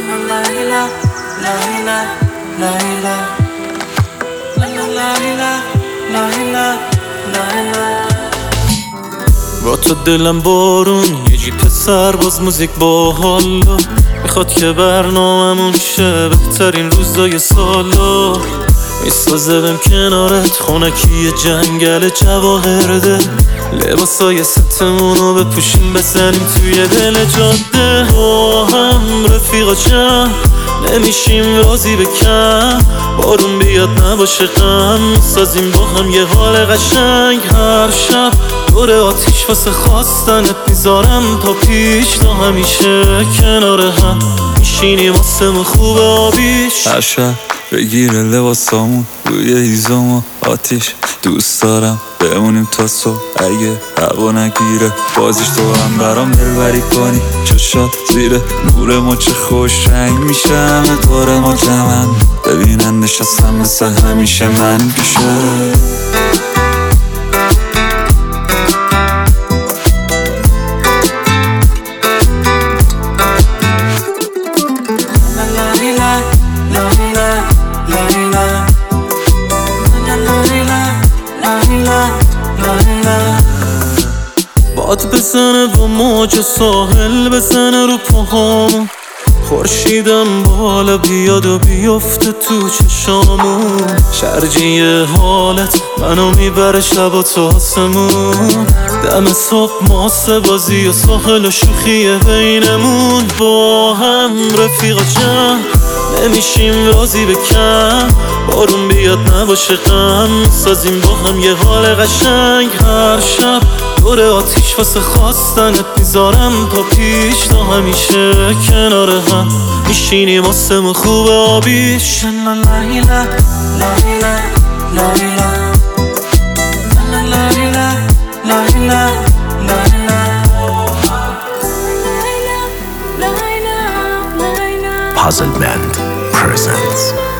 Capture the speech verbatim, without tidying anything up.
با تو دلم بارون یه جیپ سرباز موزیک با حالا میخواد که برنامه‌مون شه بهترین روزای سالا میسازه بهم کنارت خونکی جنگل جواهرده لباسای ستمونو بپوشیم بزنیم توی دل جاده با هم رفیقا چند نمیشیم راضی به کم بارون بیاد نباشه غم میسازیم با هم یه حال قشنگ هر شب دور آتیش واسه خواستنت میذارم تا پیش تا همیشه کنار هم میشینیم واسه خوب آبیش هر شب بگیره لباسامون روی هیزم و آتیش دوست دارم بمونیم تا صبح اگه هوا نگیره بازیش تو هم برام دلبری کنی چشات زیر نور ما چه خوش رنگ میشه همه دور ما جمن ببینن نشستم مثل همیشه من پیشه باد بزنه و موج ساحل بزنه رو پاهامون خورشیدم بالا بیاد و بیفته تو چشامون شرجی حالت منو میبره شب و تا آسمون دم صبح ماسه بازی و ساحل و شوخی بینمون با هم رفیقا جمع نمیشیم راضی به کم بارون بیاد نباشه غم میسازیم با هم یه حال قشنگ هر شب دور آتیش واسه خواستنت میذارم تا پیش تا همیشه کنار هم میشینیم واسه خوب آبیش لا لا لا لا لا Puzzle Band presents